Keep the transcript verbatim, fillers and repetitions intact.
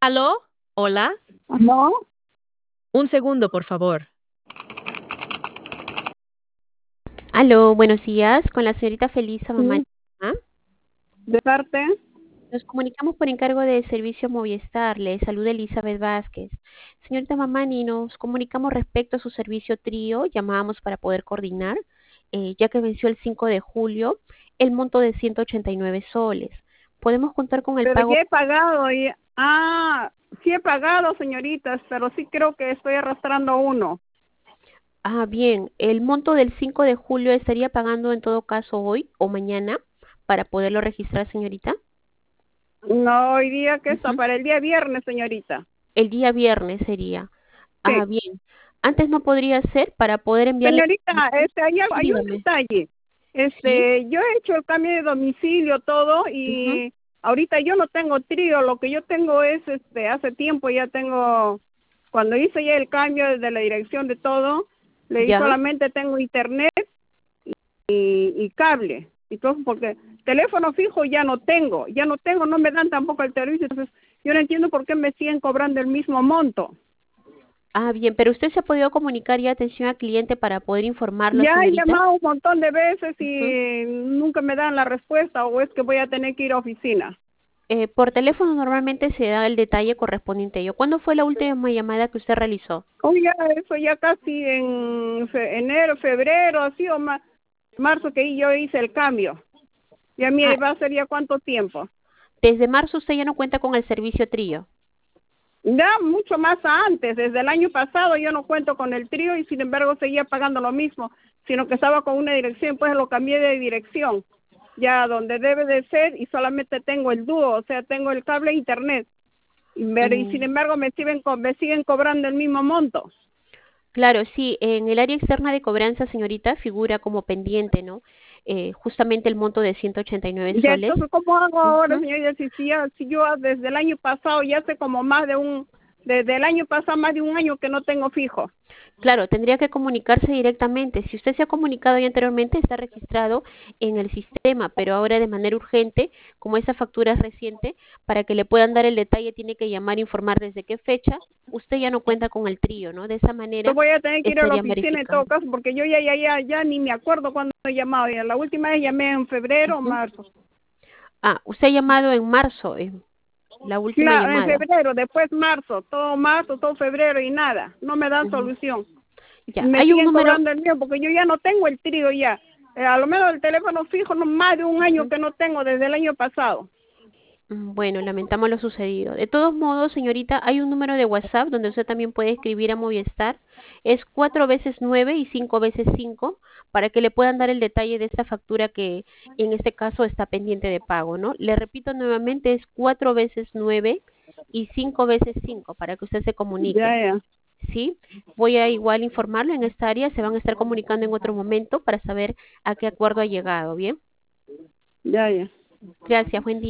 ¿Aló? ¿Hola? ¿No? Un segundo, por favor. Aló, buenos días, con la señorita Felisa Mamani. Sí, de parte. Nos comunicamos por encargo de servicio Movistar. Le saluda Elizabeth Vázquez. Señorita Mamani, nos comunicamos respecto a su servicio trío. Llamábamos para poder coordinar, eh, ya que venció el cinco de julio el monto de ciento ochenta y nueve soles. Podemos contar con el Pero pago. ya he pagado. Y, ah, sí he pagado, señoritas, pero sí creo que estoy arrastrando uno. Ah, bien. El monto del cinco de julio estaría pagando en todo caso hoy o mañana para poderlo registrar, señorita. No, hoy día que está Ujú. para el día viernes, señorita. El día viernes sería. Ah, Sí. bien. Antes no podría ser para poder enviarle. Señorita, este, hay, algo- hay un Dígame. detalle. ¿Sí? Este, yo he hecho el cambio de domicilio, todo, Ujú. y ahorita yo no tengo trío. Lo que yo tengo es, este, hace tiempo ya tengo, cuando hice ya el cambio de la dirección de todo, le di Ya. solamente tengo internet y, y cable. Entonces, porque teléfono fijo ya no tengo, ya no tengo, no me dan tampoco el servicio. Entonces, yo no entiendo por qué me siguen cobrando el mismo monto. Ah, bien. Pero usted se ha podido comunicar ya atención al cliente para poder informarlo, Ya he señorita. llamado un montón de veces Ujú. y nunca me dan la respuesta, o es que voy a tener que ir a oficina. Eh, por teléfono normalmente se da el detalle correspondiente a ello. ¿Cuándo fue la última llamada que usted realizó? Oh, ya, eso ya casi en fe- enero, febrero, así o ma- marzo que yo hice el cambio. Y a mí Ah, va a ser ya cuánto tiempo. desde marzo usted ya no cuenta con el servicio trío. Ya mucho más antes, desde el año pasado yo no cuento con el trío y sin embargo seguía pagando lo mismo, sino que estaba con una dirección, pues lo cambié de dirección, ya donde debe de ser, y solamente tengo el dúo, o sea, tengo el cable e internet, y, ver- y sin Mm, embargo me siguen, co- me siguen cobrando el mismo monto. claro, sí. En el área externa de cobranza, señorita, figura como pendiente, ¿no? Eh, justamente el monto de ciento ochenta y nueve Ya, soles. entonces, ¿cómo hago ahora, Ujú. señorita? Si, si, ya- si yo desde el año pasado, ya hace como más de un, desde el año pasado, más de un año que no tengo fijo. Claro, tendría que comunicarse directamente. Si usted se ha comunicado ya anteriormente, está registrado en el sistema, pero ahora de manera urgente, como esa factura es reciente, para que le puedan dar el detalle, tiene que llamar e informar desde qué fecha usted ya no cuenta con el trío, ¿no? De esa Yo manera voy a tener que ir a la estarían oficina en verificando. todo caso, porque yo ya, ya, ya, ya ni me acuerdo cuándo he llamado. Ya la última vez llamé en febrero o Ujú. marzo. Ah, usted ha llamado en marzo, eh, la última Claro, en llamada. febrero, después marzo, todo marzo, todo febrero y nada. No me dan Ujú. solución. Y Ya, me hay un siguen número. cobrando el mío, porque yo ya no tengo el trío ya. Eh, a lo menos el teléfono fijo, no más de un año Ujú. que no tengo, desde el año pasado. Mm, Bueno, lamentamos lo sucedido. De todos modos, señorita, hay un número de WhatsApp donde usted también puede escribir a Movistar. Es cuatro veces nueve y cinco veces cinco para que le puedan dar el detalle de esta factura que en este caso está pendiente de pago, ¿no? Le repito nuevamente, es cuatro veces nueve y cinco veces cinco para que usted se Ya, comunique, ya, ¿sí? Voy a igual informarlo en esta área, se van a estar comunicando en otro momento para saber a qué acuerdo ha llegado, ¿bien? ya, ya. Gracias, buen día.